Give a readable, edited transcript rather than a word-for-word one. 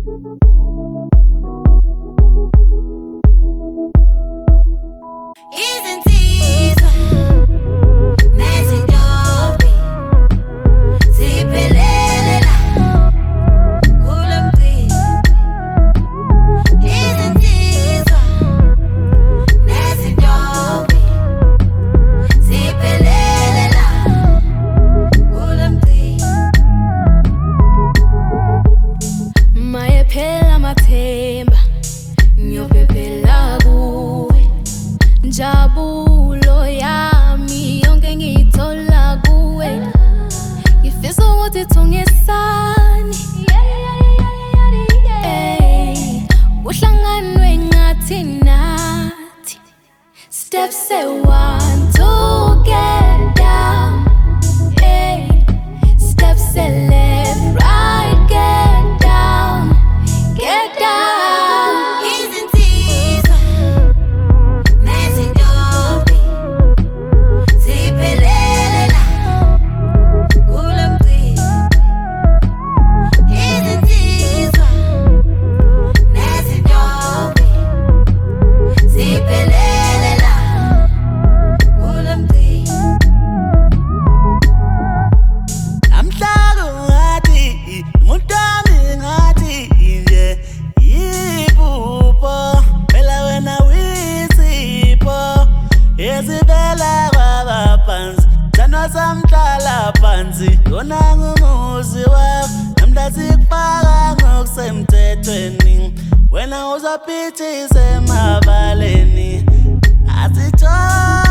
Jabulo yami yonke ngiyithola kuwe ngifisa ukuthi thungisani uhlanganwe ngathi nathi steps say 1 to get down steps say left right get down samhlala phansi yona ngumuzi wakho namhlazi kufaka ngokusemthethweni wena uzaphithise emabaleni asitho